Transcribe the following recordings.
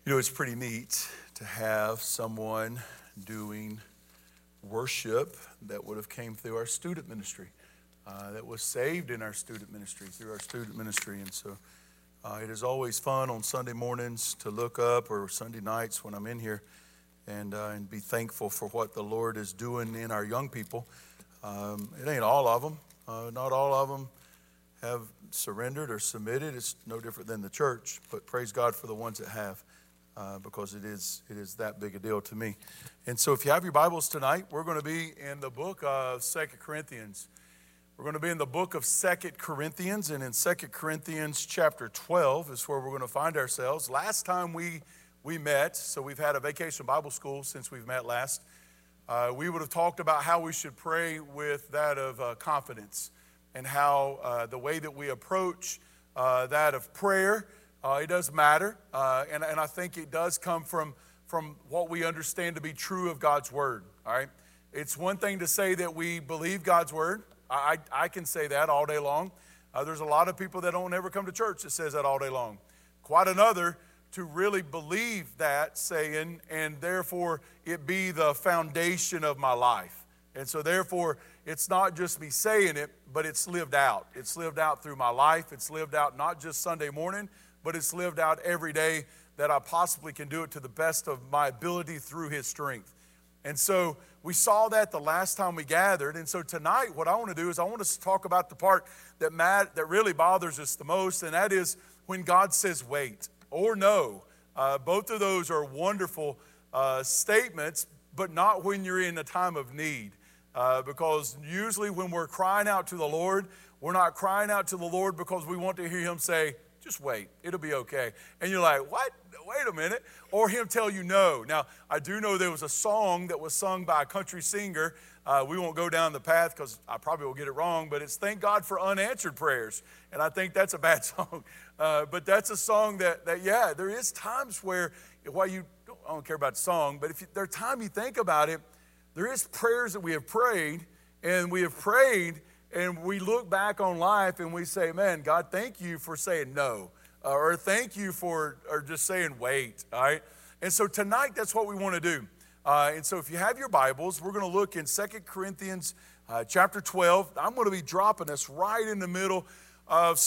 You know, it's pretty neat to have someone doing worship that would have came through our student ministry, that was saved in our student ministry, through our student ministry. And so it is always fun on Sunday mornings to look up, or Sunday nights when I'm in here, and be thankful for what the Lord is doing in our young people. It ain't all of them. Not all of them have surrendered or submitted. It's no different than the church, but praise God for the ones that have. Because it is that big a deal to me. And so if you have your Bibles tonight, we're going to be in the book of 2 Corinthians. We're going to be in the book of 2 Corinthians, and in 2 Corinthians chapter 12 is where we're going to find ourselves. Last time we met, so we've had a vacation Bible school since we've met last, we would have talked about how we should pray with that of confidence, and how the way that we approach that of prayer, it does matter, and I think it does come from what we understand to be true of God's Word, all right? It's one thing to say that we believe God's Word. I can say that all day long. There's a lot of people that don't ever come to church that says that all day long. Quite another to really believe that saying, and therefore it be the foundation of my life. And so therefore, it's not just me saying it, but it's lived out. It's lived out through my life. It's lived out not just Sunday morning, but it's lived out every day that I possibly can do it to the best of my ability through His strength. And so we saw that the last time we gathered. And so tonight, what I want to do is I want us to talk about the part that really bothers us the most, and that is when God says wait or no. Both of those are wonderful statements, but not when you're in a time of need. Because usually when we're crying out to the Lord, we're not crying out to the Lord because we want to hear Him say, just wait, it'll be okay. And you're like, what? Wait a minute. Or Him tell you no. Now, I do know there was a song that was sung by a country singer. We won't go down the path because I probably will get it wrong, but it's Thank God for Unanswered Prayers. And I think that's a bad song. But that's a song that there is times where, while I don't care about the song, but if there's time you think about it, there is prayers that we have prayed, and we look back on life and we say, man, God, thank you for saying no, or thank you for just saying wait, all right? And so tonight, that's what we want to do. And so if you have your Bibles, we're going to look in 2 Corinthians chapter 12. I'm going to be dropping us right in the middle of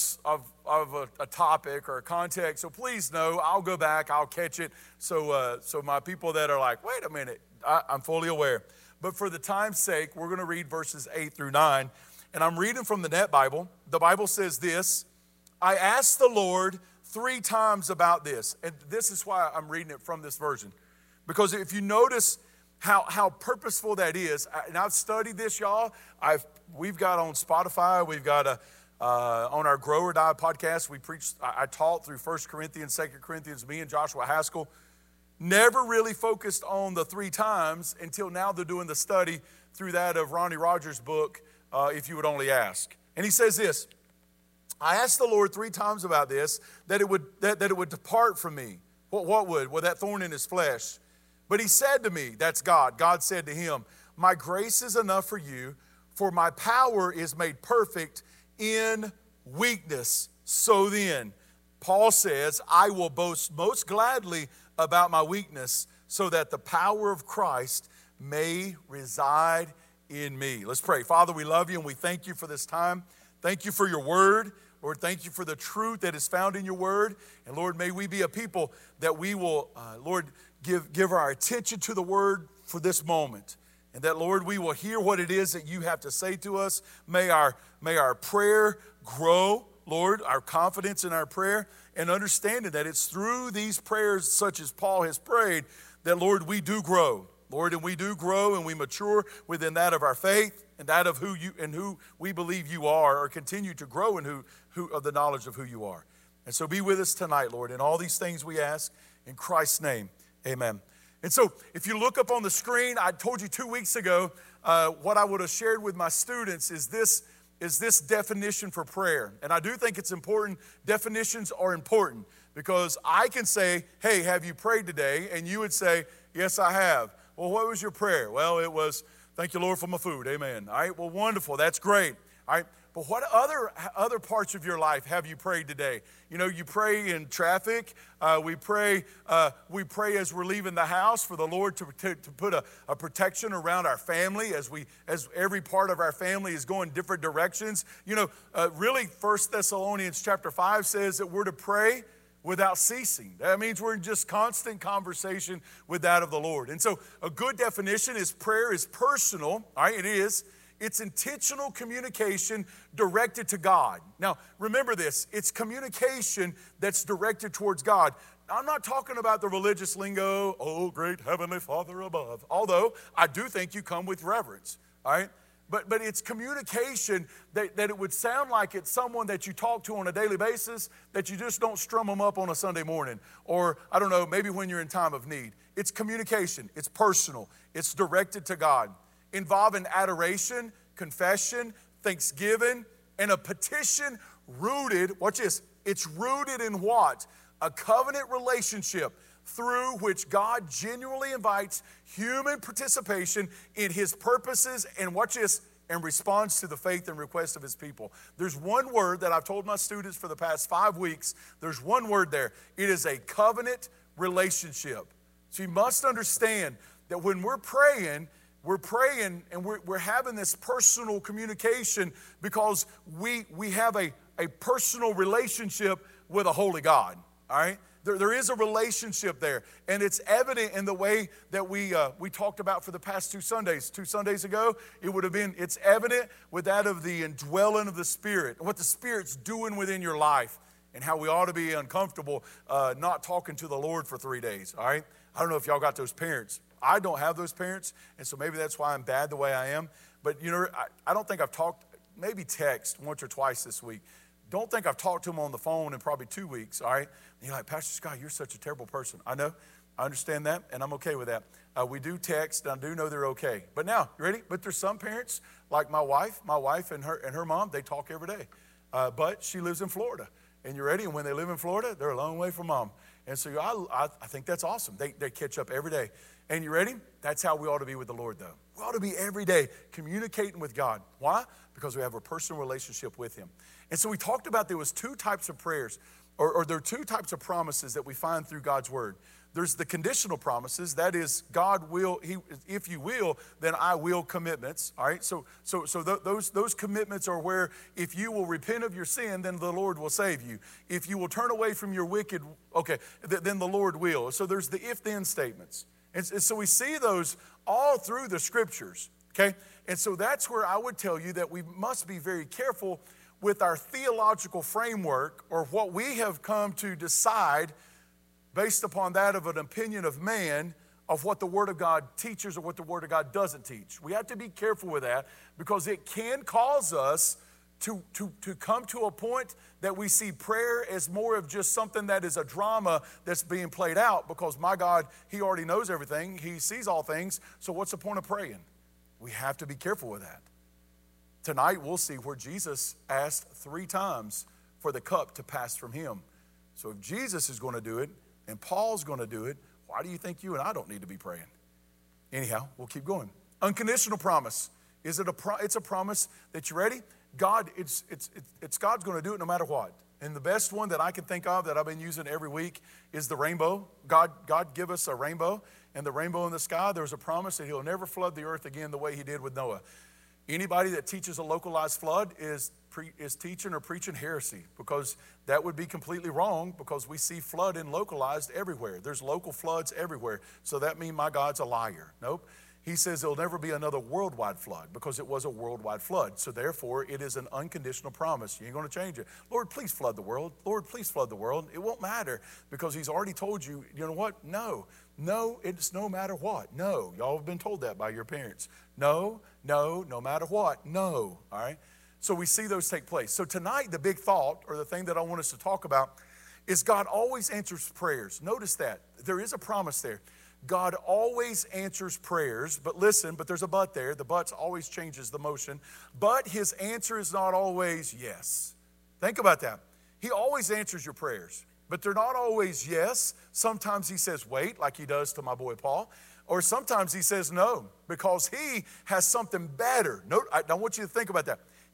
a topic or a context. So please know, I'll go back, I'll catch it. So my people that are like, wait a minute, I'm fully aware. But for the time's sake, we're going to read verses 8 through 9. And I'm reading from the Net Bible. The Bible says this: I asked the Lord 3 times about this. And this is why I'm reading it from this version. Because if you notice how purposeful that is, and I've studied this, y'all. We've got on Spotify, we've got on our Grow or Die podcast, I taught through 1 Corinthians, 2 Corinthians, me and Joshua Haskell. Never really focused on the 3 times until now they're doing the study through that of Ronnie Rogers' book, If You Would Only Ask. And he says this: I asked the Lord 3 times about this, that it would depart from me. What would? Well, that thorn in his flesh. But he said to me, that's God. God said to him, my grace is enough for you, for my power is made perfect in weakness. So then, Paul says, I will boast most gladly about my weakness, so that the power of Christ may reside in me. Let's pray. Father, we love you and we thank you for this time. Thank you for your word. Lord, thank you for the truth that is found in your word. And Lord, may we be a people that we will, Lord, give our attention to the word for this moment. And that, Lord, we will hear what it is that you have to say to us. May our prayer grow, Lord, our confidence in our prayer, and understanding that it's through these prayers such as Paul has prayed that, Lord, we do grow. Lord, and we do grow and we mature within that of our faith and that of who we believe you are, or continue to grow in who of the knowledge of who you are. And so be with us tonight, Lord, in all these things we ask in Christ's name. Amen. And so if you look up on the screen, I told you 2 weeks ago, what I would have shared with my students is this definition for prayer. And I do think it's important. Definitions are important, because I can say, hey, have you prayed today? And you would say, yes, I have. Well, what was your prayer? Well, it was, thank you, Lord, for my food. Amen. All right, well, wonderful. That's great. All right, But what other parts of your life have you prayed today? You know, you pray in traffic. We pray as we're leaving the house for the Lord to put a protection around our family as every part of our family is going different directions. You know, really, 1 Thessalonians chapter 5 says that we're to pray without ceasing. That means we're in just constant conversation with that of the Lord. And so a good definition is prayer is personal. All right, it is. It's intentional communication directed to God. Now, remember this. It's communication that's directed towards God. I'm not talking about the religious lingo, oh, great heavenly Father above. Although I do think you come with reverence, all right? But it's communication that it would sound like it's someone that you talk to on a daily basis, that you just don't strum them up on a Sunday morning. Or, I don't know, maybe when you're in time of need. It's communication. It's personal. It's directed to God. Involving adoration, confession, thanksgiving, and a petition rooted, watch this, it's rooted in what? A covenant relationship through which God genuinely invites human participation in his purposes and watch this, and responds to the faith and request of his people. There's one word that I've told my students for the past 5 weeks. There's one word there. It is a covenant relationship. So you must understand that when we're praying and we're having this personal communication because we have a personal relationship with a holy God, all right? There is a relationship there, and it's evident in the way that we talked about for the past 2 Sundays. 2 Sundays ago, it would have been, it's evident with that of the indwelling of the Spirit, and what the Spirit's doing within your life, and how we ought to be uncomfortable not talking to the Lord for 3 days, all right? I don't know if y'all got those parents. I don't have those parents, and so maybe that's why I'm bad the way I am. But, you know, I don't think I've talked, maybe text once or twice this week. Don't think I've talked to them on the phone in probably 2 weeks, all right? And you're like, Pastor Scott, you're such a terrible person. I know. I understand that, and I'm okay with that. We do text, and I do know they're okay. But now, you ready? But there's some parents, like my wife and her mom, they talk every day. But she lives in Florida. And you ready? And when they live in Florida, they're a long way from mom. And so I think that's awesome. They catch up every day. And you ready? That's how we ought to be with the Lord, though. We ought to be every day communicating with God. Why? Because we have a personal relationship with him. And so we talked about there was 2 types of prayers, or there are 2 types of promises that we find through God's word. There's the conditional promises, that is, God will, if you will, then I will commitments. All right, so those commitments are where if you will repent of your sin, then the Lord will save you. If you will turn away from your wicked, okay, then the Lord will. So there's the if-then statements. And so we see those all through the scriptures, okay? And so that's where I would tell you that we must be very careful with our theological framework, or what we have come to decide based upon that of an opinion of man of what the Word of God teaches or what the Word of God doesn't teach. We have to be careful with that because it can cause us to come to a point that we see prayer as more of just something that is a drama that's being played out because my God, he already knows everything. He sees all things. So what's the point of praying? We have to be careful with that. Tonight we'll see where Jesus asked 3 times for the cup to pass from him. So if Jesus is going to do it and Paul's going to do it, why do you think you and I don't need to be praying? Anyhow, we'll keep going. Unconditional promise. It's a promise that you're ready. God, it's God's going to do it no matter what. And the best one that I can think of that I've been using every week is the rainbow. God give us a rainbow, and the rainbow in the sky, there's a promise that he'll never flood the earth again the way he did with Noah. Anybody that teaches a localized flood is teaching or preaching heresy, because that would be completely wrong, because we see flooding localized everywhere. There's local floods everywhere. So that means my God's a liar. Nope. He says there'll never be another worldwide flood because it was a worldwide flood. So therefore, it is an unconditional promise. You ain't going to change it. Lord, please flood the world. Lord, please flood the world. It won't matter because he's already told you, you know what? No, it's no matter what. No, y'all have been told that by your parents. No matter what. No, all right? So we see those take place. So tonight, the big thought, or the thing that I want us to talk about, is God always answers prayers. Notice that. There is a promise there. God always answers prayers, but listen, but there's a but there. The but always changes the motion. But his answer is not always yes. Think about that. He always answers your prayers, but they're not always yes. Sometimes he says wait, like he does to my boy Paul. Or sometimes he says no, because he has something better. I want you to think about that.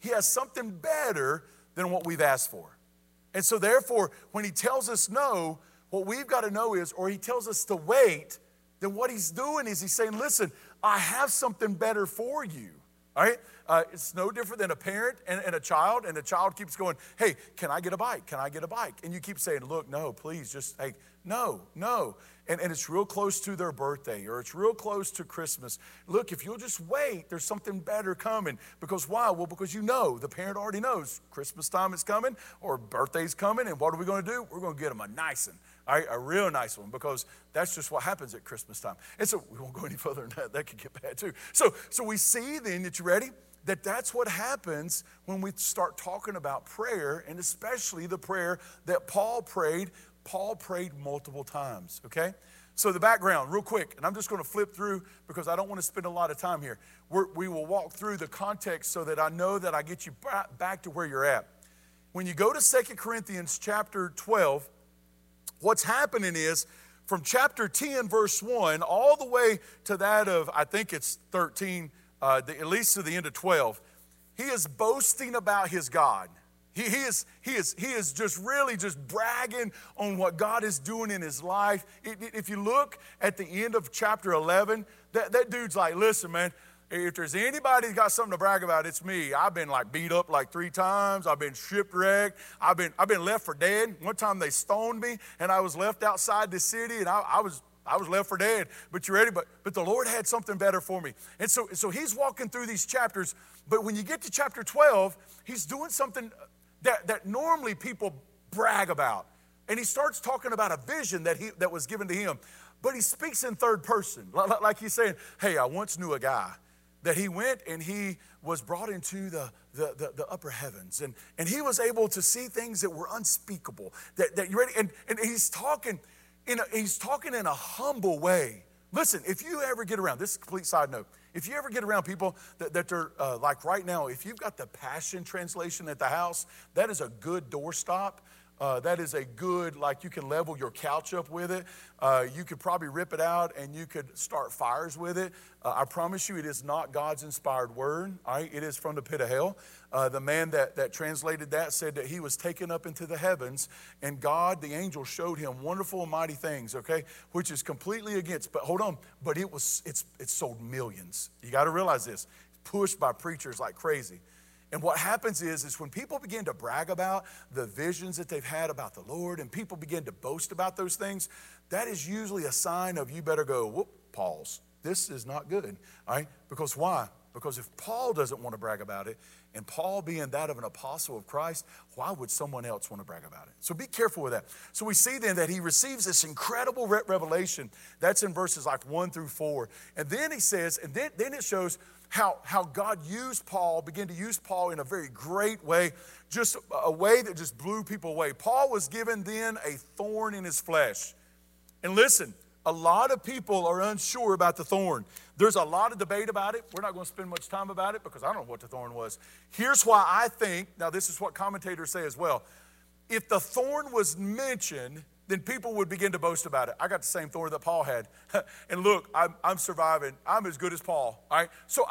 he has something better than what we've asked for. And so therefore, when he tells us no, what we've got to know is, or he tells us to wait, then what he's doing is he's saying, listen, I have something better for you. All right? It's no different than a parent and a child keeps going, hey, can I get a bike? Can I get a bike? And you keep saying, look, no, please, just, hey, no. And it's real close to their birthday, or it's real close to Christmas. Look, if you'll just wait, there's something better coming. Because why? Well, because you know, the parent already knows Christmas time is coming or birthday's coming, and what are we going to do? We're going to get them a nice one, all right, a real nice one, because that's just what happens at Christmas time. And so we won't go any further than that. That could get bad too. So we see then, that you ready? That's what happens when we start talking about prayer, and especially the prayer that Paul prayed. Paul prayed multiple times, okay? So the background, real quick, and I'm just going to flip through because I don't want to spend a lot of time here. We will walk through the context so that I know that I get you back to where you're at. When you go to 2 Corinthians chapter 12, what's happening is from chapter 10, verse 1, all the way to that of, I think it's 13, at least to the end of 12, he is boasting about his God. He is just really just bragging on what God is doing in his life. If you look at the end of chapter 11, that dude's like, listen, man, if there's anybody that's got something to brag about, it's me. I've been like beat up like 3 times. I've been shipwrecked. I've been left for dead. One time they stoned me, and I was left outside the city, and I was left for dead. But you ready? But the Lord had something better for me. And so he's walking through these chapters. But when you get to chapter 12, he's doing something that normally people brag about. And he starts talking about a vision that was given to him. But he speaks in third person. Like he's saying, hey, I once knew a guy that he went and he was brought into the upper heavens. And he was able to see things that were unspeakable. That you ready? And he's talking in a humble way. Listen, if you ever get around, this is a complete side note. If you ever get around people that are like right now, if you've got the Passion Translation at the house, that is a good doorstop. That is a good, like you can level your couch up with it. You could probably rip it out and you could start fires with it. I promise you it is not God's inspired word. All right? It is from the pit of hell. The man that translated that said that he was taken up into the heavens, and God, the angel, showed him wonderful and mighty things, okay, which is completely against, but hold on, but it sold millions. You got to realize this. Pushed by preachers like crazy. And what happens is when people begin to brag about the visions that they've had about the Lord, and people begin to boast about those things, that is usually a sign of you better go, whoop, pause. This is not good, all right? Because why? Because if Paul doesn't want to brag about it, and Paul being that of an apostle of Christ, why would someone else want to brag about it? So be careful with that. So we see then that he receives this incredible revelation. That's in verses like 1 through 4. And then he says, and then it shows how God began to use Paul in a very great way, just a way that just blew people away. Paul was given then a thorn in his flesh. And listen, a lot of people are unsure about the thorn. There's a lot of debate about it. We're not going to spend much time about it because I don't know what the thorn was. Here's why I think, now this is what commentators say as well. If the thorn was mentioned, then people would begin to boast about it. I got the same thorn that Paul had. And look, I'm surviving. I'm as good as Paul. All right? So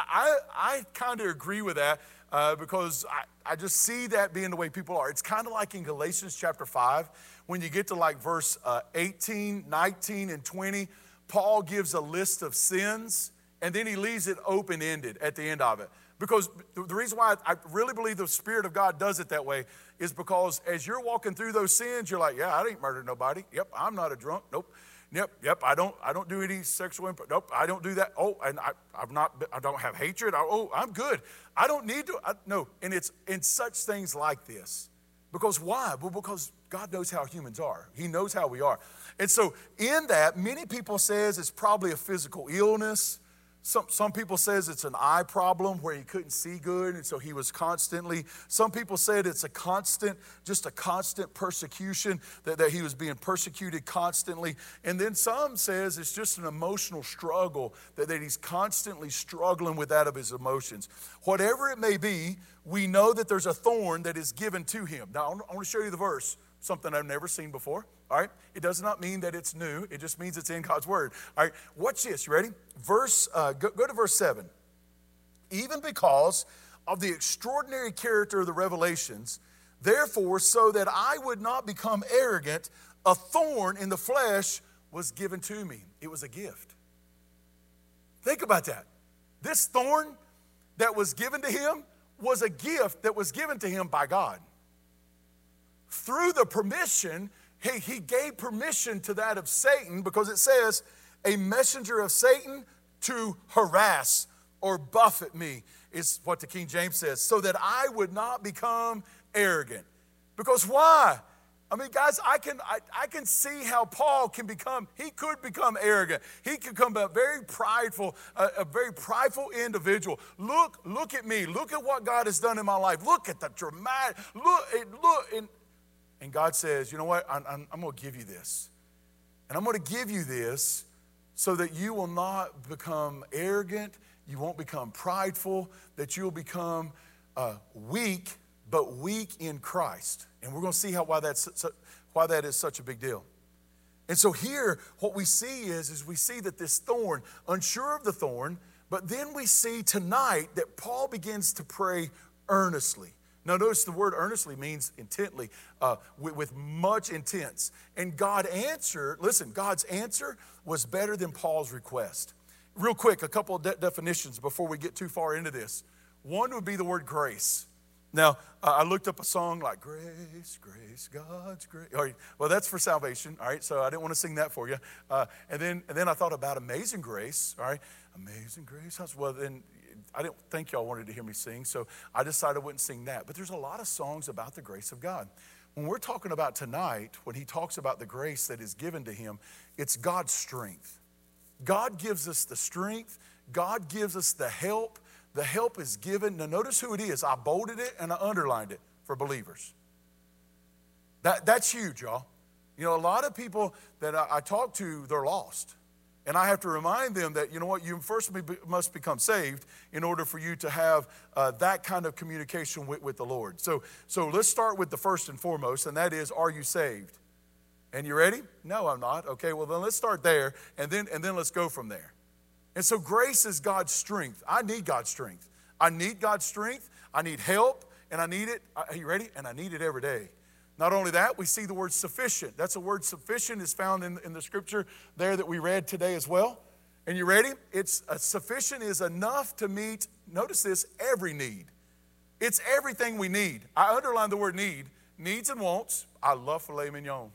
I kind of agree with that because I just see that being the way people are. It's kind of like in Galatians chapter 5, when you get to like verse 18, 19, and 20, Paul gives a list of sins, and then he leaves it open-ended at the end of it. Because the reason why I really believe the Spirit of God does it that way is because as you're walking through those sins, you're like, yeah, I didn't murder nobody. Yep, I'm not a drunk. Nope. Yep, I don't do any sexual input. Nope, I don't do that. Oh, and I don't have hatred. I'm good. I don't need to. No, and it's in such things like this. Because why? Well, because God knows how humans are. He knows how we are. And so in that, many people says it's probably a physical illness. Some people says it's an eye problem where he couldn't see good, and so he was constantly. Some people said it's just a constant persecution, that he was being persecuted constantly. And then some says it's just an emotional struggle, that he's constantly struggling with that of his emotions. Whatever it may be, we know that there's a thorn that is given to him. Now, I want to show you the verse, something I've never seen before. All right, it does not mean that it's new. It just means it's in God's word. All right, watch this. You ready? Go to verse 7. Even because of the extraordinary character of the revelations. Therefore, so that I would not become arrogant, a thorn in the flesh was given to me. It was a gift. Think about that. This thorn that was given to him was a gift that was given to him by God. Through the permission, he gave permission to that of Satan, because it says, a messenger of Satan to harass or buffet me, is what the King James says, so that I would not become arrogant. Because why? I mean, guys, I can see how Paul could become arrogant. He could become a very prideful individual. Look at me. Look at what God has done in my life. Look at the dramatic, and God says, you know what? I'm going to give you this. And I'm going to give you this so that you will not become arrogant, you won't become prideful, that you'll become weak, but weak in Christ. And we're going to see why that is such a big deal. And so here, what we see is we see that this thorn, unsure of the thorn, but then we see tonight that Paul begins to pray earnestly. Now notice the word earnestly means intently, with much intense. And God's answer was better than Paul's request. Real quick, a couple of definitions before we get too far into this. One would be the word grace. Now, I looked up a song like Grace, Grace, God's grace. All right, well, that's for salvation, all right, so I didn't want to sing that for you. And then I thought about Amazing Grace, all right, Amazing Grace. Well, then I didn't think y'all wanted to hear me sing, so I decided I wouldn't sing that. But there's a lot of songs about the grace of God. When we're talking about tonight, when he talks about the grace that is given to him, it's God's strength. God gives us the strength. God gives us the help. The help is given. Now notice who it is. I bolded it and I underlined it for believers. That's huge, y'all. You know, a lot of people that I talk to, they're lost. And I have to remind them that, you know what, you first must become saved in order for you to have that kind of communication with the Lord. So let's start with the first and foremost, and that is, are you saved? And you ready? No, I'm not. Okay, well then let's start there, and then let's go from there. And so grace is God's strength. I need God's strength. I need God's strength. I need help, and I need it. Are you ready? And I need it every day. Not only that, we see the word sufficient. That's a word sufficient is found in the scripture there that we read today as well. And you ready? It's sufficient is enough to meet, notice this, every need. It's everything we need. I underline the word need. Needs and wants. I love filet mignon.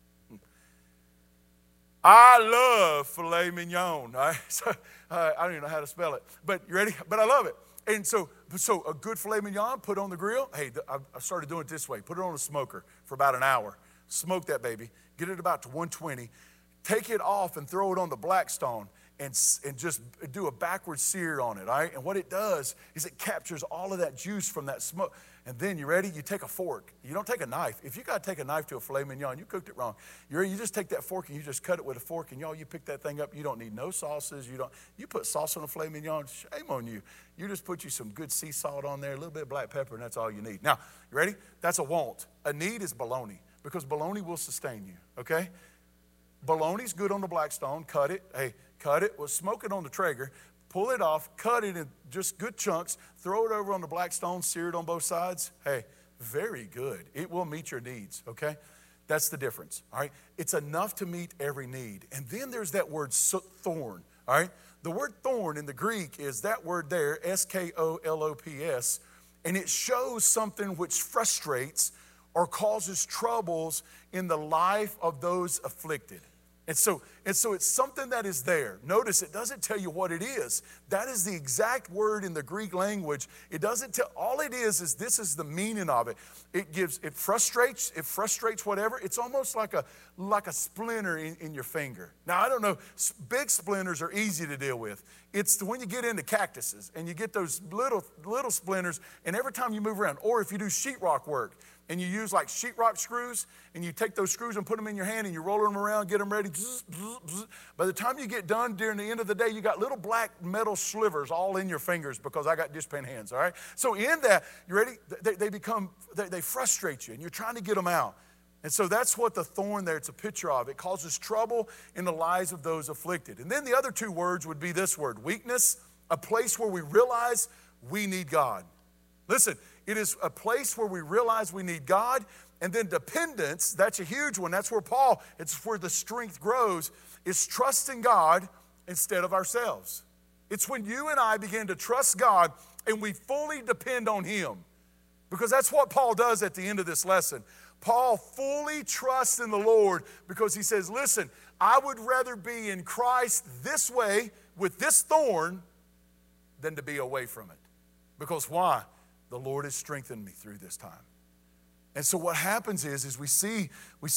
I love filet mignon. All right? So, I don't even know how to spell it. But you ready? But I love it. And so a good filet mignon, put on the grill. Hey, I started doing it this way. Put it on a smoker for about an hour. Smoke that baby. Get it about to 120. Take it off and throw it on the Blackstone and just do a backward sear on it, all right? And what it does is it captures all of that juice from that smoke. And then, you ready? You take a fork. You don't take a knife. If you got to take a knife to a filet mignon, you cooked it wrong. You just take that fork and you just cut it with a fork, and y'all, you pick that thing up. You don't need no sauces. You put sauce on a filet mignon, shame on you. You just put you some good sea salt on there, a little bit of black pepper, and that's all you need. Now, you ready? That's a want. A need is bologna, because bologna will sustain you, okay? Bologna's good on the Blackstone. Cut it. Hey, cut it. Well, smoke it on the Traeger. Pull it off, cut it in just good chunks, throw it over on the Blackstone, sear it on both sides. Hey, very good. It will meet your needs, okay? That's the difference, all right? It's enough to meet every need. And then there's that word thorn, all right? The word thorn in the Greek is that word there, S-K-O-L-O-P-S, and it shows something which frustrates or causes troubles in the life of those afflicted. And so it's something that is there. Notice it doesn't tell you what it is. That is the exact word in the Greek language. It doesn't tell, all it is this is the meaning of it. It frustrates whatever. It's almost like a splinter in your finger. Now, I don't know, big splinters are easy to deal with. It's when you get into cactuses and you get those little splinters, and every time you move around, or if you do sheetrock work, and you use like sheetrock screws, and you take those screws and put them in your hand, and you roll them around, get them ready. By the time you get done, during the end of the day, you got little black metal slivers all in your fingers, because I got dishpan hands, all right? So in that, you ready? They frustrate you, and you're trying to get them out. And so that's what the thorn there, it's a picture of. It causes trouble in the lives of those afflicted. And then the other two words would be this word, weakness, a place where we realize we need God. Listen, it is a place where we realize we need God. And then dependence, that's a huge one. That's where it's where the strength grows, is trusting God instead of ourselves. It's when you and I begin to trust God and we fully depend on Him. Because that's what Paul does at the end of this lesson. Paul fully trusts in the Lord because he says, listen, I would rather be in Christ this way with this thorn than to be away from it. Because why? The Lord has strengthened me through this time. And so what happens is we see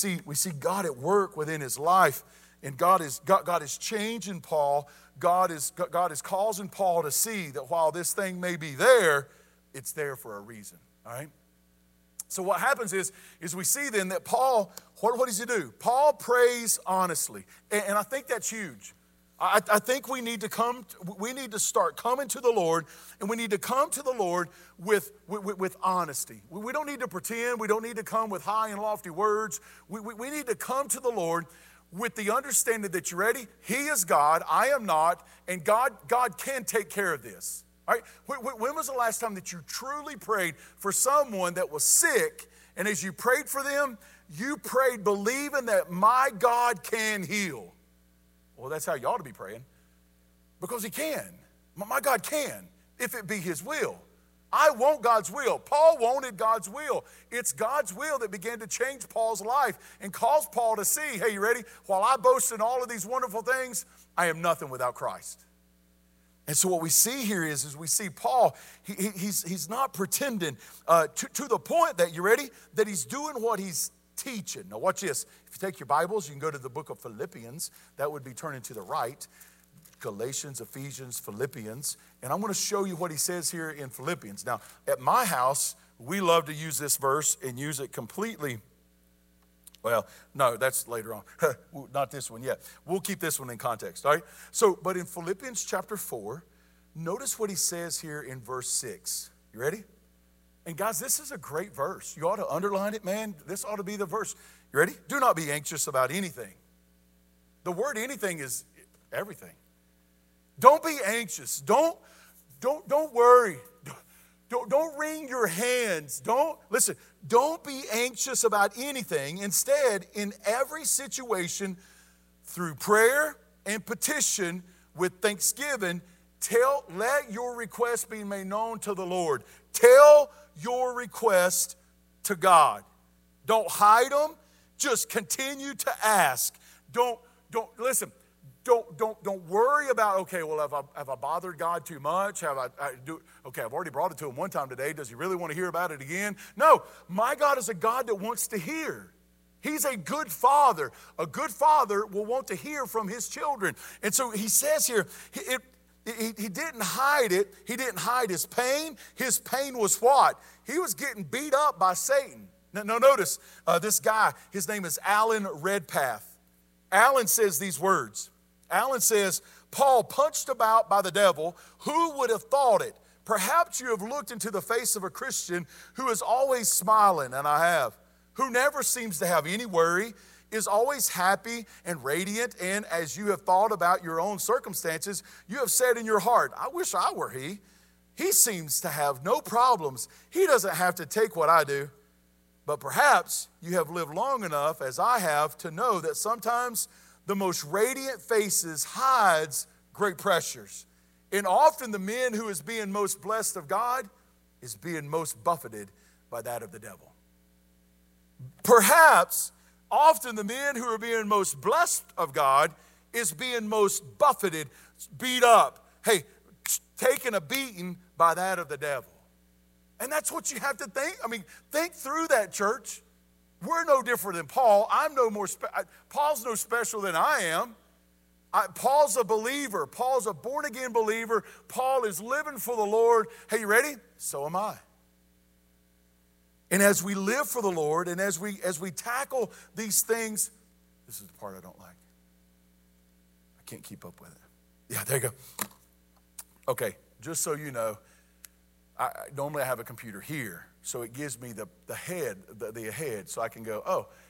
God at work within his life, and God is changing Paul. God is causing Paul to see that while this thing may be there, it's there for a reason. All right? So what happens is we see then that Paul, what does he do? Paul prays honestly. And I think that's huge. I think we need to start coming to the Lord, and we need to come to the Lord with honesty. We don't need to pretend. We don't need to come with high and lofty words. We need to come to the Lord with the understanding that you're ready. He is God, I am not, and God can take care of this. All right? When was the last time that you truly prayed for someone that was sick, and as you prayed for them, you prayed believing that my God can heal? Well, that's how you ought to be praying, because he can. My God can, if it be his will. I want God's will. Paul wanted God's will. It's God's will that began to change Paul's life and caused Paul to see, hey, you ready? While I boast in all of these wonderful things, I am nothing without Christ. And so what we see here is we see Paul, he's not pretending to the point that, you ready? That he's doing what he's teaching. Now watch this. If you take your Bibles, you can go to the book of Philippians. That would be turning to the right. Galatians, Ephesians, Philippians. And I'm going to show you what he says here in Philippians. Now, at my house, we love to use this verse and use it completely. Well, no, that's later on. Not this one yet. We'll keep this one in context, all right? So, but in Philippians chapter 4, notice what he says here in verse 6. You ready? And guys, this is a great verse. You ought to underline it, man. This ought to be the verse. You ready? Do not be anxious about anything. The word anything is everything. Don't be anxious. Don't worry. Don't wring your hands. Don't be anxious about anything. Instead, in every situation, through prayer and petition with thanksgiving, let your request be made known to the Lord. Tell your request to God. Don't hide them. Just continue to ask. Don't worry about, okay, well, have I bothered God too much? I've already brought it to him one time today. Does he really want to hear about it again? No, my God is a God that wants to hear. He's a good father. A good father will want to hear from his children. And so he says here, he didn't hide it. He didn't hide his pain. His pain was what? He was getting beat up by Satan. Now notice this guy, his name is Alan Redpath. Alan says these words. Alan says, Paul punched about by the devil. Who would have thought it? Perhaps you have looked into the face of a Christian who is always smiling, and I have, who never seems to have any worry, is always happy and radiant, and as you have thought about your own circumstances, you have said in your heart, I wish I were he. He seems to have no problems. He doesn't have to take what I do. But perhaps you have lived long enough, as I have, to know that sometimes the most radiant faces hides great pressures. And often the man who is being most blessed of God is being most buffeted by that of the devil. Perhaps often the men who are being most blessed of God is being most buffeted, beat up, taking a beating by that of the devil. And that's what you have to think. Think through that, church. We're no different than Paul. Paul's no special than I am. Paul's a believer. Paul's a born-again believer. Paul is living for the Lord. Hey, you ready? So am I. And as we live for the Lord, and as we tackle these things, this is the part I don't like. I can't keep up with it. Yeah, there you go. Okay, just so you know, normally I have a computer here, so it gives me the head, so I can go, oh,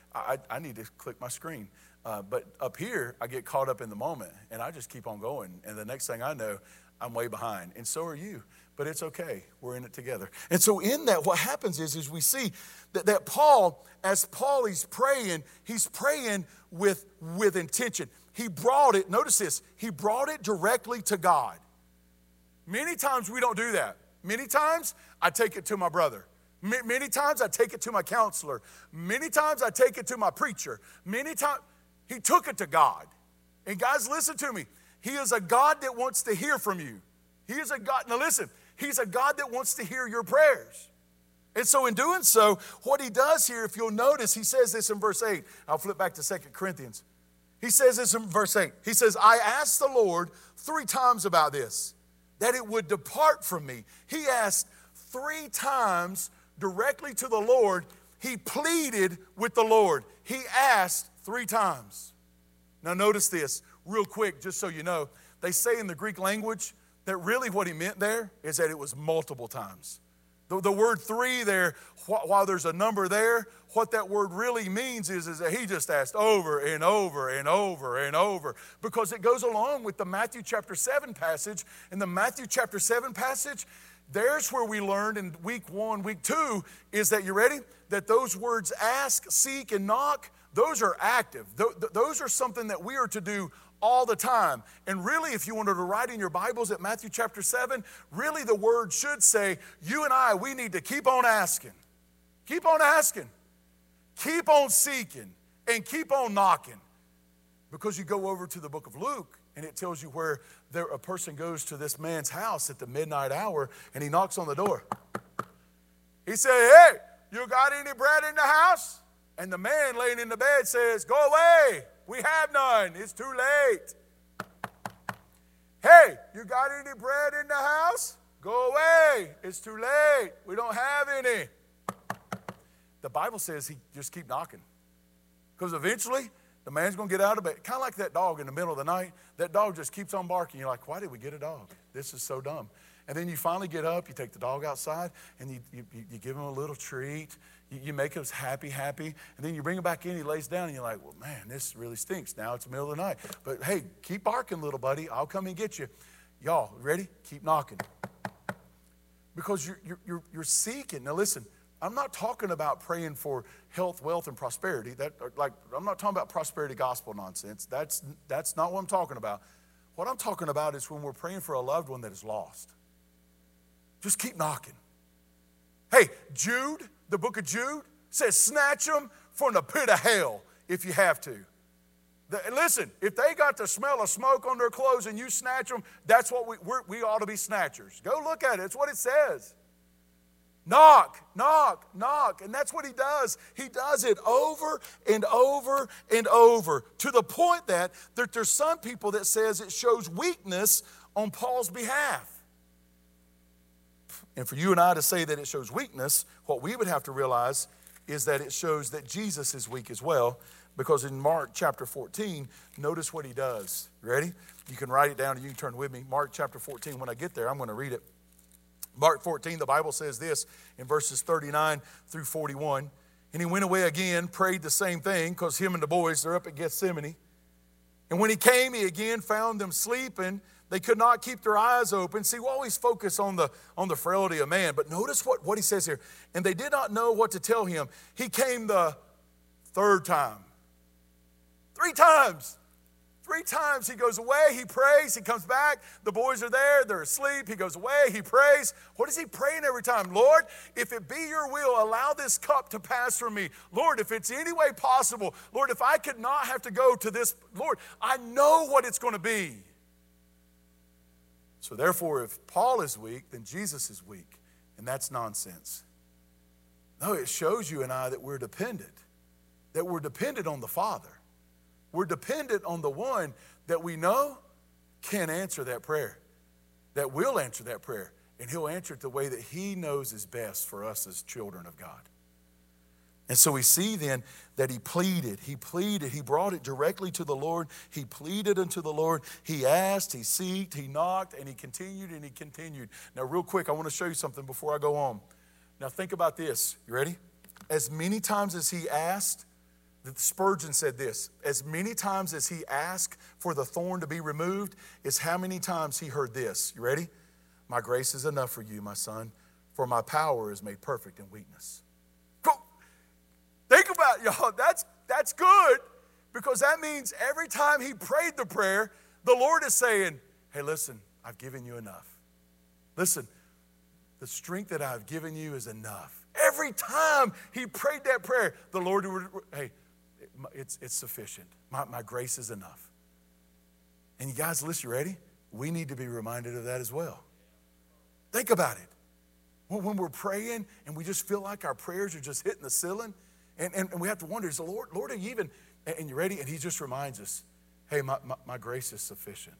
I need to click my screen. But up here, I get caught up in the moment, and I just keep on going. And the next thing I know, I'm way behind. And so are you. But it's okay. We're in it together. And so in that, what happens is we see that Paul, as Paul he's praying with intention. He brought it, notice this, he brought it directly to God. Many times we don't do that. Many times I take it to my brother. Many times I take it to my counselor. Many times I take it to my preacher. Many times he took it to God. And guys, listen to me. He is a God that wants to hear from you. He is a God, now listen, he's a God that wants to hear your prayers. And so in doing so, what he does here, if you'll notice, he says this in verse 8. I'll flip back to 2 Corinthians. He says this in verse 8. He says, I asked the Lord 3 times about this, that it would depart from me. He asked 3 times directly to the Lord. He pleaded with the Lord. He asked 3 times. Now notice this real quick, just so you know. They say in the Greek language that really what he meant there is that it was multiple times. The word 3 there, while there's a number there, what that word really means is that he just asked over and over and over and over, because it goes along with the Matthew chapter 7 passage. In the Matthew chapter 7 passage, there's where we learned in week 1, week 2, is that, you ready? That those words ask, seek, and knock, those are active. Those are something that we are to do all the time. And really, if you wanted to write in your Bibles at Matthew chapter 7, really the word should say, you and I, we need to keep on asking. Keep on asking. Keep on seeking. And keep on knocking. Because you go over to the book of Luke, and it tells you where a person goes to this man's house at the midnight hour, and he knocks on the door. He said, hey, you got any bread in the house? And the man laying in the bed says, go away. We have none. It's too late. Hey, you got any bread in the house? Go away. It's too late. We don't have any. The Bible says he just keep knocking. Because eventually, the man's going to get out of bed. Kind of like that dog in the middle of the night. That dog just keeps on barking. You're like, why did we get a dog? This is so dumb. And then you finally get up, you take the dog outside, and you give him a little treat. You make him happy, and then you bring him back in, he lays down, and you're like, well, man, this really stinks. Now it's the middle of the night. But hey, keep barking, little buddy. I'll come and get you. Y'all, ready? Keep knocking. Because you're seeking. Now listen, I'm not talking about praying for health, wealth, and prosperity. I'm not talking about prosperity gospel nonsense. That's not what I'm talking about. What I'm talking about is when we're praying for a loved one that is lost. Just keep knocking. Hey, Jude, the book of Jude, says snatch them from the pit of hell if you have to. Listen, if they got the smell of smoke on their clothes and you snatch them, that's what we ought to be snatchers. Go look at it. It's what it says. Knock, knock, knock. And that's what he does. He does it over and over and over, to the point that there's some people that says it shows weakness on Paul's behalf. And for you and I to say that it shows weakness, what we would have to realize is that it shows that Jesus is weak as well. Because in Mark chapter 14, notice what he does. Ready? You can write it down and you can turn with me. Mark chapter 14, when I get there, I'm going to read it. Mark 14, the Bible says this in verses 39 through 41. And he went away again, prayed the same thing, because him and the boys, they're up at Gethsemane. And when he came, he again found them sleeping. They could not keep their eyes open. See, we always focus on the frailty of man. But notice what he says here. And they did not know what to tell him. He came the 3rd time. 3 times. 3 times he goes away, he prays, he comes back. The boys are there, they're asleep. He goes away, he prays. What is he praying every time? Lord, if it be your will, allow this cup to pass from me. Lord, if it's any way possible. Lord, if I could not have to go to this. Lord, I know what it's going to be. So therefore, if Paul is weak, then Jesus is weak. And that's nonsense. No, it shows you and I that we're dependent. That we're dependent on the Father. We're dependent on the one that we know can answer that prayer. That will answer that prayer. And he'll answer it the way that he knows is best for us as children of God. And so we see then that he pleaded, he brought it directly to the Lord, he pleaded unto the Lord, he asked, he seeked, he knocked, and he continued and he continued. Now real quick, I want to show you something before I go on. Now think about this, you ready? As many times as he asked, Spurgeon said this: as many times as he asked for the thorn to be removed is how many times he heard this. You ready? My grace is enough for you, my son, for my power is made perfect in weakness. Go. Think about it, y'all. That's good, because that means every time he prayed the prayer, the Lord is saying, hey, listen, I've given you enough. Listen, the strength that I've given you is enough. Every time he prayed that prayer, the Lord would, hey, it's sufficient. My grace is enough. And you guys, listen, you ready? We need to be reminded of that as well. Think about it. When we're praying and we just feel like our prayers are just hitting the ceiling, and we have to wonder, is the Lord, are you even, and you're ready? And he just reminds us, hey, my grace is sufficient.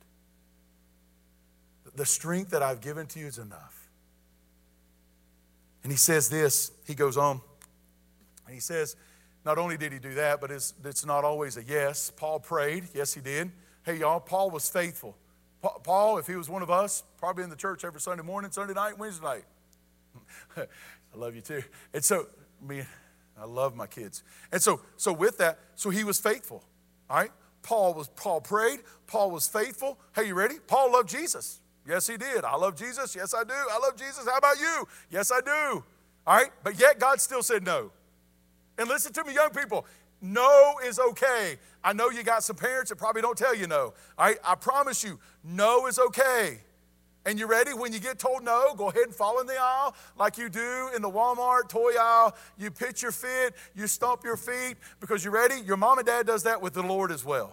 The strength that I've given to you is enough. And he says this, he goes on, and he says, not only did he do that, but it's not always a yes. Paul prayed. Yes, he did. Hey, y'all, Paul was faithful. Paul, if he was one of us, probably in the church every Sunday morning, Sunday night, Wednesday night. I love you too. And so, I love my kids. And so with that, so he was faithful. All right? Paul prayed. Paul was faithful. Hey, you ready? Paul loved Jesus. Yes, he did. I love Jesus. Yes, I do. I love Jesus. How about you? Yes, I do. All right? But yet God still said no. And listen to me, young people. No is okay. I know you got some parents that probably don't tell you no. All right? I promise you, no is okay. And you ready? When you get told no, go ahead and fall in the aisle like you do in the Walmart toy aisle. You pitch your fit, you stomp your feet, because you ready? Your mom and dad does that with the Lord as well.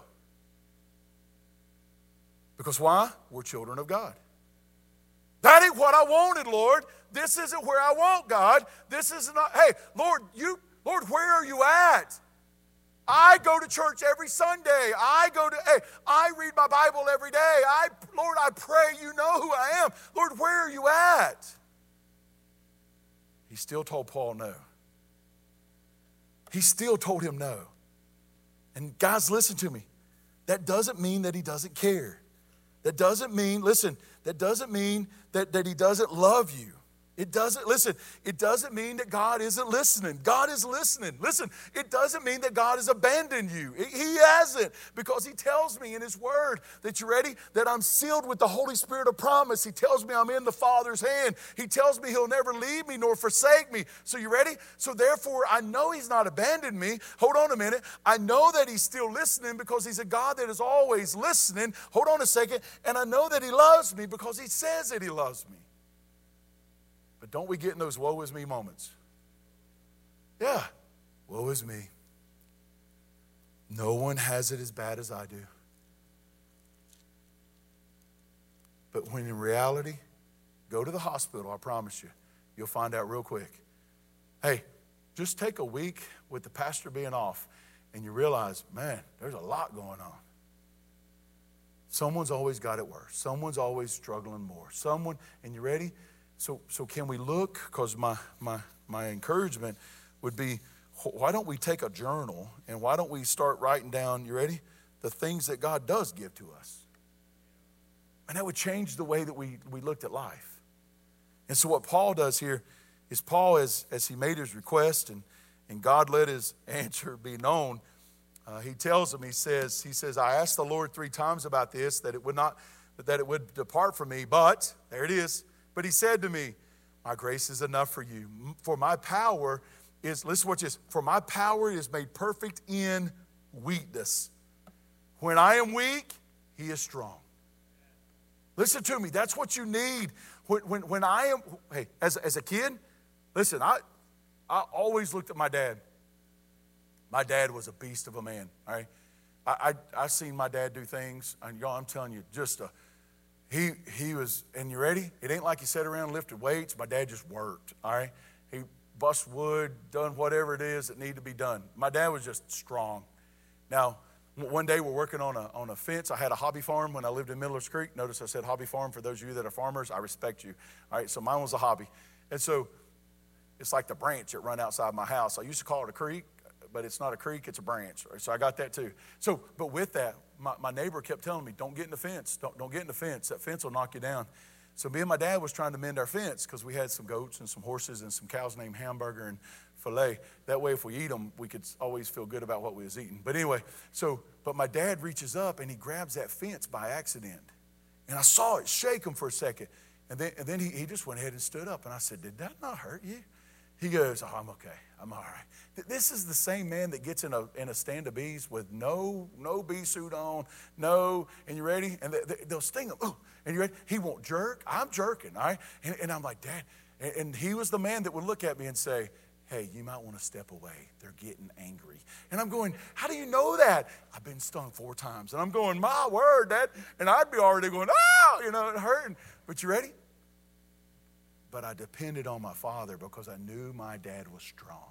Because why? We're children of God. That ain't what I wanted, Lord. This isn't where I want, God. This is not, hey, Lord, where are you at? I go to church every Sunday. I read my Bible every day. Lord, I pray you know who I am. Lord, where are you at? He still told Paul no. He still told him no. And guys, listen to me. That doesn't mean that he doesn't care. That doesn't mean that he doesn't love you. It doesn't mean that God isn't listening. God is listening. Listen, it doesn't mean that God has abandoned you. He hasn't, because he tells me in his word that you're ready, that I'm sealed with the Holy Spirit of promise. He tells me I'm in the Father's hand. He tells me he'll never leave me nor forsake me. So you ready? So therefore, I know he's not abandoned me. Hold on a minute. I know that he's still listening, because he's a God that is always listening. Hold on a second. And I know that he loves me, because he says that he loves me. But don't we get in those woe is me moments? Yeah, woe is me. No one has it as bad as I do. But when in reality, go to the hospital, I promise you, you'll find out real quick. Hey, just take a week with the pastor being off, and you realize, man, there's a lot going on. Someone's always got it worse. Someone's always struggling more. And you ready? So can we look, because my encouragement would be, why don't we take a journal, and why don't we start writing down, you ready, the things that God does give to us? And that would change the way that we looked at life. And so what Paul does here is, Paul, as he made his request and God let his answer be known, he tells him, he says, I asked the Lord 3 times about this, that it would depart from me, but, there it is, but he said to me, my grace is enough for you. For my power is, listen what this, for my power is made perfect in weakness. When I am weak, he is strong. Listen to me, that's what you need. When I am, hey, as a kid, listen, I always looked at my dad. My dad was a beast of a man, all right? I seen my dad do things, and y'all, I'm telling you, he was, and you ready? It ain't like he sat around and lifted weights. My dad just worked, all right? He bust wood, done whatever it is that needed to be done. My dad was just strong. Now, one day we're working on a fence. I had a hobby farm when I lived in Miller's Creek. Notice I said hobby farm. For those of you that are farmers, I respect you. All right, so mine was a hobby. And so it's like the branch that run outside my house. I used to call it a creek, but it's not a creek, it's a branch. So I got that too. So, but with that, my neighbor kept telling me, don't get in the fence. Don't get in the fence. That fence will knock you down. So me and my dad was trying to mend our fence because we had some goats and some horses and some cows named Hamburger and Filet. That way if we eat them, we could always feel good about what we was eating. But anyway, but my dad reaches up and he grabs that fence by accident. And I saw it shake him for a second. And then he just went ahead and stood up. And I said, did that not hurt you? He goes, oh, I'm okay. I'm all right. This is the same man that gets in a stand of bees with no bee suit on, and you ready? And they'll sting him. Ooh, and you ready? He won't jerk. I'm jerking, all right? And I'm like, Dad. And he was the man that would look at me and say, hey, you might want to step away. They're getting angry. And I'm going, how do you know that? I've been stung 4 times. And I'm going, my word, Dad. And I'd be already going, oh, it hurting. But you ready? But I depended on my father because I knew my dad was strong.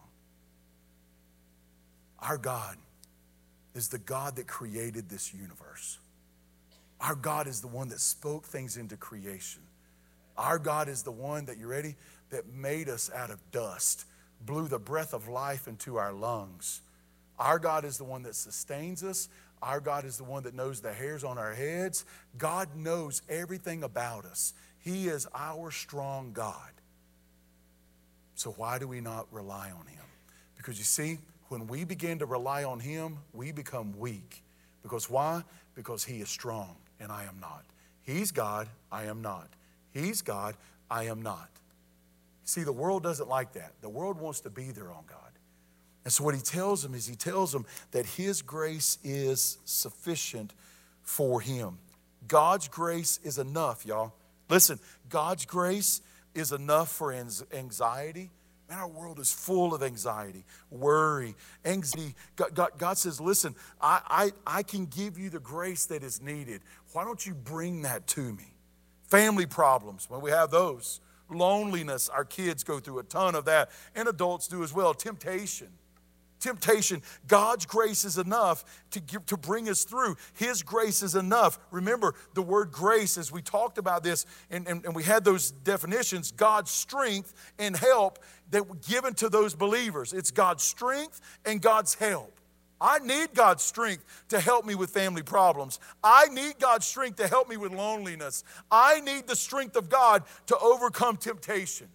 Our God is the God that created this universe. Our God is the one that spoke things into creation. Our God is the one that, you ready, that made us out of dust, blew the breath of life into our lungs. Our God is the one that sustains us. Our God is the one that knows the hairs on our heads. God knows everything about us. He is our strong God. So why do we not rely on him? Because you see, when we begin to rely on him, we become weak. Because why? Because he is strong and I am not. He's God, I am not. He's God, I am not. See, the world doesn't like that. The world wants to be their own God. And so what he tells them is he tells them that his grace is sufficient for him. God's grace is enough, y'all. Listen, God's grace is enough for anxiety. Man, our world is full of anxiety, worry, anxiety. God says, listen, I can give you the grace that is needed. Why don't you bring that to me? Family problems, when we have those. Loneliness, our kids go through a ton of that, and adults do as well. Temptation, God's grace is enough to bring us through. His grace is enough. Remember, the word grace, as we talked about this, and we had those definitions, God's strength and help that were given to those believers. It's God's strength and God's help. I need God's strength to help me with family problems. I need God's strength to help me with loneliness. I need the strength of God to overcome temptation.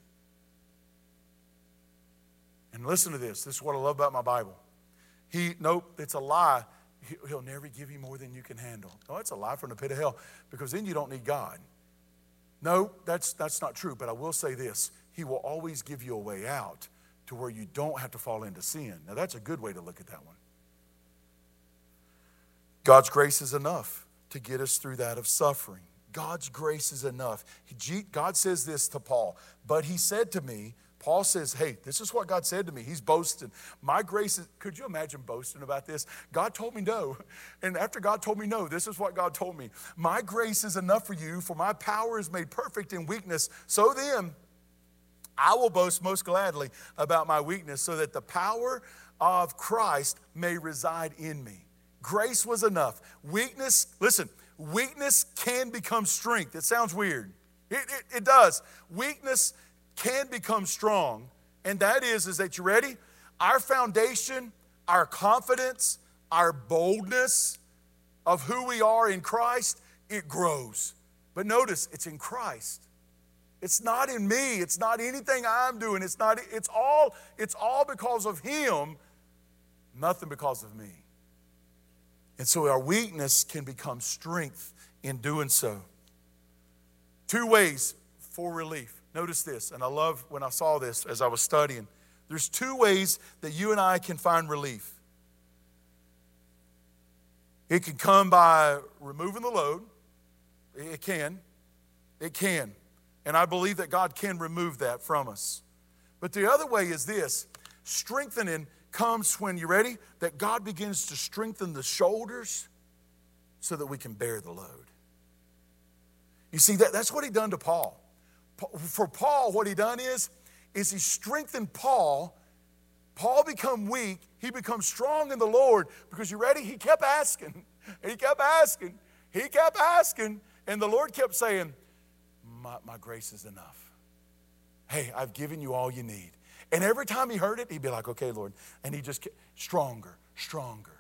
And listen to this. This is what I love about my Bible. It's a lie. He'll never give you more than you can handle. No, it's a lie from the pit of hell, because then you don't need God. No, that's not true. But I will say this. He will always give you a way out to where you don't have to fall into sin. Now, that's a good way to look at that one. God's grace is enough to get us through that of suffering. God's grace is enough. God says this to Paul. But he said to me, Paul says, hey, this is what God said to me. He's boasting. My grace is, could you imagine boasting about this? God told me no. And after God told me no, this is what God told me. My grace is enough for you, for my power is made perfect in weakness. So then, I will boast most gladly about my weakness, so that the power of Christ may reside in me. Grace was enough. Weakness can become strength. It sounds weird. It does. Weakness can become strong. And that is that, you ready? Our foundation, our confidence, our boldness of who we are in Christ, it grows. But notice, it's in Christ. It's not in me. It's not anything I'm doing. It's all because of him, nothing because of me. And so our weakness can become strength in doing so. 2 ways for relief. Notice this, and I love when I saw this as I was studying. There's 2 ways that you and I can find relief. It can come by removing the load. It can. And I believe that God can remove that from us. But the other way is this. Strengthening comes when, you ready? That God begins to strengthen the shoulders so that we can bear the load. You see, that's what he done to Paul. For Paul, what he done is he strengthened Paul. Paul become weak. He becomes strong in the Lord, because, you ready? He kept asking. He kept asking. And the Lord kept saying, my grace is enough. Hey, I've given you all you need. And every time he heard it, he'd be like, okay, Lord. And he just kept stronger.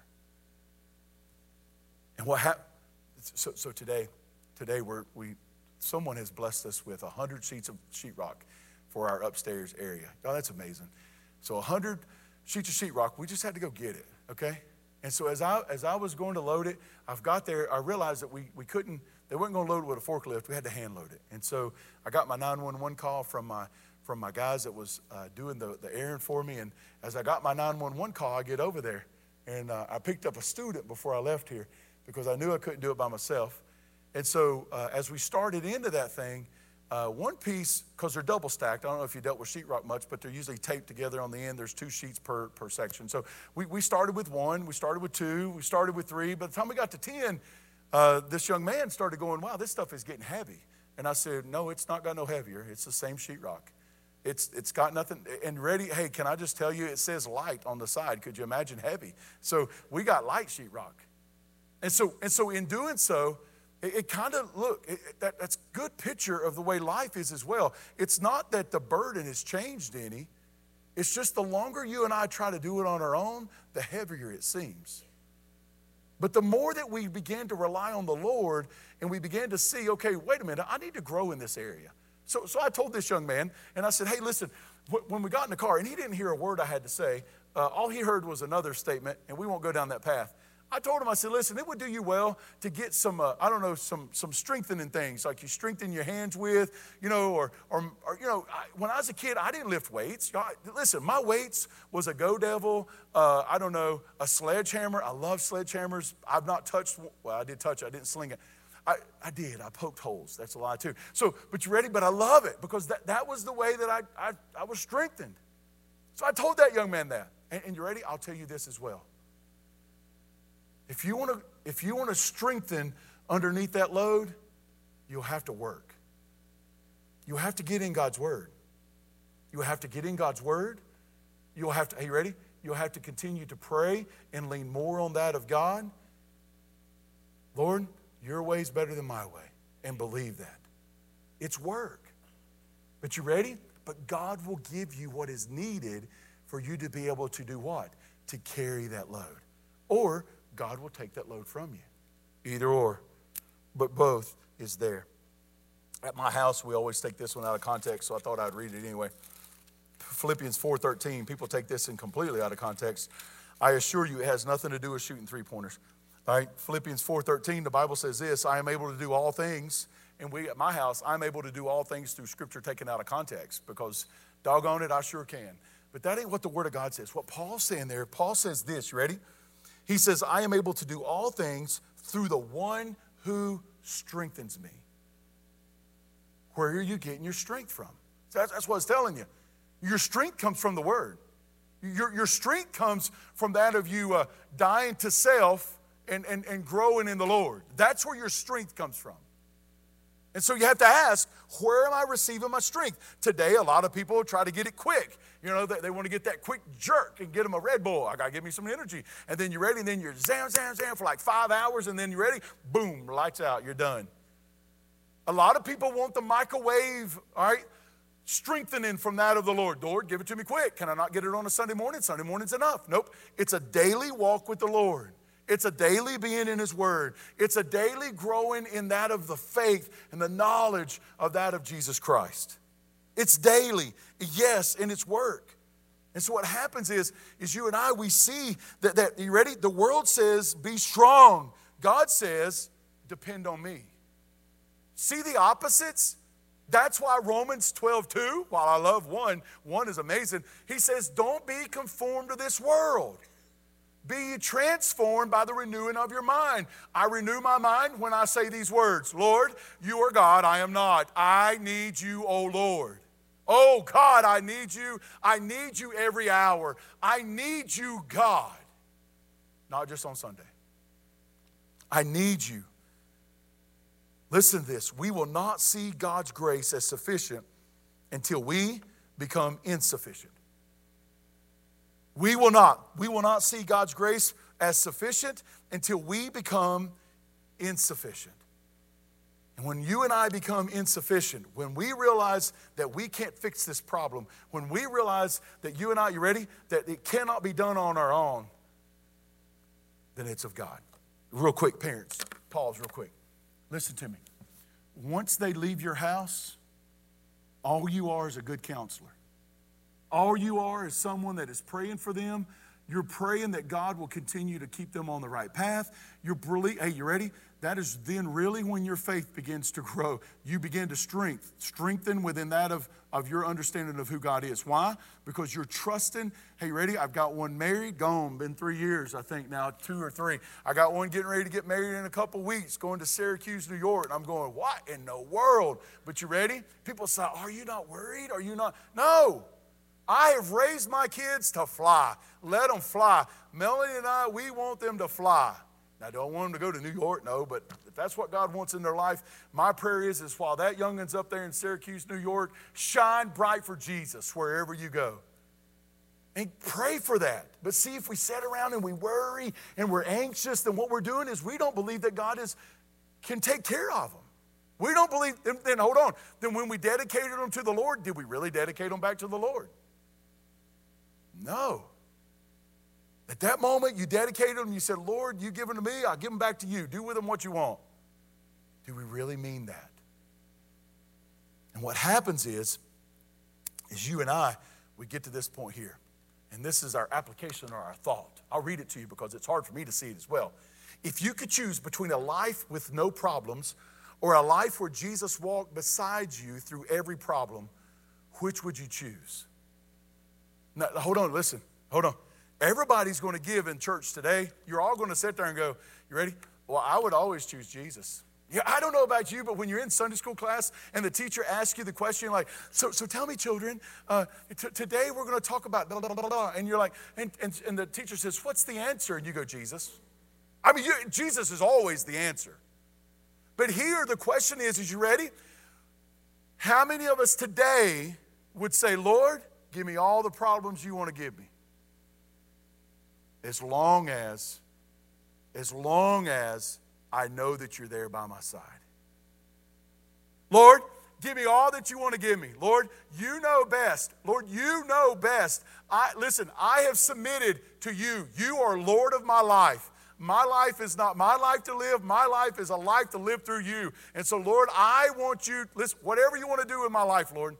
And what happened? So today someone has blessed us with 100 sheets of sheetrock for our upstairs area. Oh, that's amazing. So 100 sheets of sheetrock, we just had to go get it, okay? And so as I was going to load it, I've got there, I realized that we couldn't, they weren't going to load it with a forklift. We had to hand load it. And so I got my 911 call from my guys that was doing the errand for me. And as I got my 911 call, I get over there. And I picked up a student before I left here because I knew I couldn't do it by myself. And so as we started into that thing, one piece, because they're double stacked, I don't know if you dealt with sheetrock much, but they're usually taped together on the end. There's 2 sheets per section. So we started with 1, we started with 2, we started with 3. By the time we got to 10, this young man started going, wow, this stuff is getting heavy. And I said, no, it's not got no heavier. It's the same sheetrock. It's got nothing, and ready, hey, can I just tell you, it says light on the side. Could you imagine heavy? So we got light sheetrock. And so in doing so, it kind of, look, that's a good picture of the way life is as well. It's not that the burden has changed any. It's just the longer you and I try to do it on our own, the heavier it seems. But the more that we begin to rely on the Lord and we begin to see, okay, wait a minute, I need to grow in this area. So I told this young man, and I said, hey, listen, when we got in the car, and he didn't hear a word I had to say, all he heard was another statement, and we won't go down that path. I told him, I said, listen, it would do you well to get some, some strengthening things, like you strengthen your hands with, or when I was a kid, I didn't lift weights. Listen, my weights was a Go Devil, a sledgehammer. I love sledgehammers. I've not touched, well, I did touch it. I didn't sling it. I did. I poked holes. That's a lie too. So, but you ready? But I love it because that was the way that I was strengthened. So I told that young man that. And you ready? I'll tell you this as well. If you want to strengthen underneath that load, you'll have to work. You have to get in God's Word. You have to get in God's Word. You'll have to, are you ready? You'll have to continue to pray and lean more on that of God. Lord, your way is better than my way. And believe that. It's work. But you ready? But God will give you what is needed for you to be able to do what? To carry that load. Or God will take that load from you. Either or. But both is there. At my house, we always take this one out of context, so I thought I'd read it anyway. Philippians 4:13. People take this in completely out of context. I assure you it has nothing to do with shooting 3-pointers. All right, Philippians 4:13, the Bible says this, I am able to do all things, and we at my house, I'm able to do all things through Scripture taken out of context, because doggone it, I sure can. But that ain't what the Word of God says. What Paul's saying there, Paul says this, you ready? He says, I am able to do all things through the one who strengthens me. Where are you getting your strength from? That's what it's telling you. Your strength comes from the Word. Your strength comes from that of you dying to self and growing in the Lord. That's where your strength comes from. And so you have to ask, where am I receiving my strength? Today, a lot of people try to get it quick. They want to get that quick jerk and get them a Red Bull. I got to give me some energy. And then you're ready, and then you're zam, zam, zam for like 5 hours, and then you're ready, boom, lights out, you're done. A lot of people want the microwave, all right, strengthening from that of the Lord. Lord, give it to me quick. Can I not get it on a Sunday morning? Sunday morning's enough. Nope. It's a daily walk with the Lord. It's a daily being in His Word. It's a daily growing in that of the faith and the knowledge of that of Jesus Christ. It's daily, yes, and it's work. And so what happens is you and I, we see that you ready? The world says, be strong. God says, depend on me. See the opposites? That's why Romans 12:2, while I love one is amazing, he says, don't be conformed to this world. Be ye transformed by the renewing of your mind. I renew my mind when I say these words. Lord, you are God, I am not. I need you, O Lord. Oh God, I need you. I need you every hour. I need you, God. Not just on Sunday. I need you. Listen to this. We will not see God's grace as sufficient until we become insufficient. We will not see God's grace as sufficient until we become insufficient. And when you and I become insufficient, when we realize that we can't fix this problem, when we realize that you and I, you ready? That it cannot be done on our own, then it's of God. Real quick, parents, pause real quick. Listen to me. once they leave your house, all you are is a good counselor. All you are is someone that is praying for them. You're praying that God will continue to keep them on the right path. Hey, you ready? That is then really when your faith begins to grow. You begin to strengthen within that of your understanding of who God is. Why? Because you're trusting. Hey, you ready? I've got one married, gone, been 3 years, I think now, 2 or 3. I got one getting ready to get married in a couple weeks, going to Syracuse, New York. And I'm going, what in the world? But you ready? People say, are you not worried? Are you not? No. I have raised my kids to fly. Let them fly. Melanie and I, we want them to fly. Now, do I want them to go to New York? No, but if that's what God wants in their life, my prayer is while that youngin's up there in Syracuse, New York, shine bright for Jesus wherever you go. And pray for that. But see, if we sit around and we worry and we're anxious, then what we're doing is we don't believe that God can take care of them. We don't believe, then hold on. Then when we dedicated them to the Lord, did we really dedicate them back to the Lord? No. At that moment, you dedicated them, you said, Lord, you give them to me, I'll give them back to you. Do with them what you want. Do we really mean that? And what happens is you and I, we get to this point here. And this is our application or our thought. I'll read it to you because it's hard for me to see it as well. If you could choose between a life with no problems or a life where Jesus walked beside you through every problem, which would you choose? Now, hold on, listen, hold on. Everybody's going to give in church today. You're all going to sit there and go, you ready? Well, I would always choose Jesus. Yeah, I don't know about you, but when you're in Sunday school class and the teacher asks you the question like, so tell me, children, today we're going to talk about blah, blah, blah, blah. And you're like, and the teacher says, what's the answer? And you go, Jesus. I mean, Jesus is always the answer. But here the question is you ready? How many of us today would say, Lord, give me all the problems you want to give me? As long as I know that you're there by my side. Lord, give me all that you want to give me. Lord, you know best. Lord, you know best. Listen, I have submitted to you. You are Lord of my life. My life is not my life to live. My life is a life to live through you. And so, Lord, I want you, listen, whatever you want to do in my life, Lord.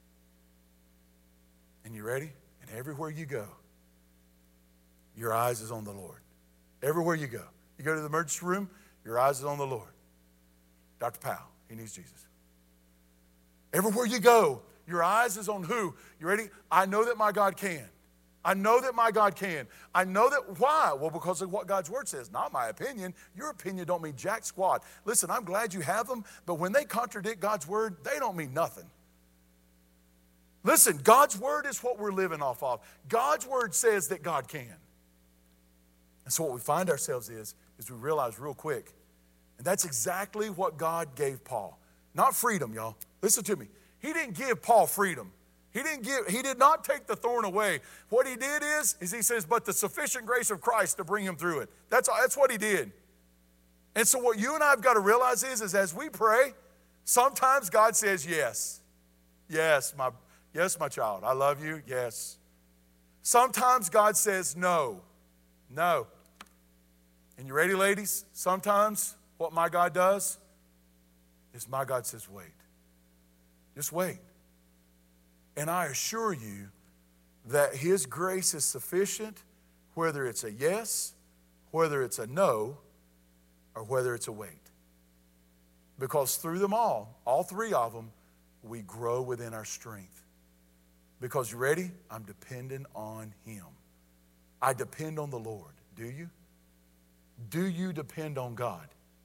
And you ready? And everywhere you go, your eyes is on the Lord. Everywhere you go. You go to the emergency room, your eyes is on the Lord. Dr. Powell, he needs Jesus. Everywhere you go, your eyes is on who? You ready? I know that my God can. I know that my God can. I know that, why? Well, because of what God's word says. Not my opinion. Your opinion don't mean jack squat. Listen, I'm glad you have them, but when they contradict God's word, they don't mean nothing. Listen, God's word is what we're living off of. God's word says that God can. And so what we find ourselves is we realize real quick, and that's exactly what God gave Paul. Not freedom, y'all. Listen to me. He didn't give Paul freedom. He did not take the thorn away. What he did is he says, but the sufficient grace of Christ to bring him through it. That's what he did. And so what you and I have got to realize is as we pray, sometimes God says yes. Yes, my child, I love you, yes. Sometimes God says no. No. And you ready, ladies? Sometimes what my God does is my God says wait. Just wait. And I assure you that his grace is sufficient, whether it's a yes, whether it's a no, or whether it's a wait. Because through them all three of them, we grow within our strength. Because you ready? I'm dependent on him. I depend on the Lord. Do you? Do you depend on God?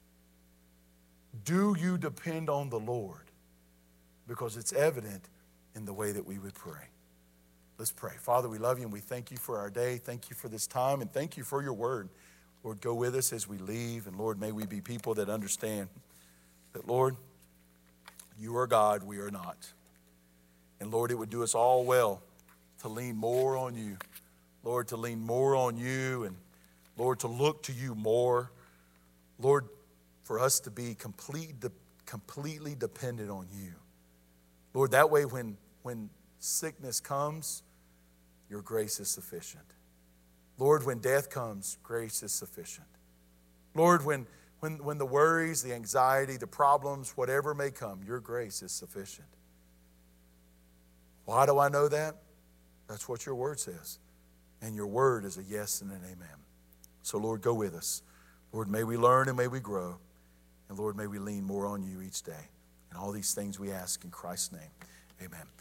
Do you depend on the Lord? Because it's evident in the way that we would pray. Let's pray. Father, we love you and we thank you for our day. Thank you for this time and thank you for your word. Lord, go with us as we leave. And Lord, may we be people that understand that, Lord, you are God, we are not. And Lord, it would do us all well to lean more on you. Lord, to lean more on you and Lord, to look to you more. Lord, for us to be completely dependent on you. Lord, that way when sickness comes, your grace is sufficient. Lord, when death comes, grace is sufficient. Lord, when when the worries, the anxiety, the problems, whatever may come, your grace is sufficient. Why do I know that? That's what your word says. And your word is a yes and an amen. So, Lord, go with us. Lord, may we learn and may we grow. And, Lord, may we lean more on you each day. And all these things we ask in Christ's name. Amen.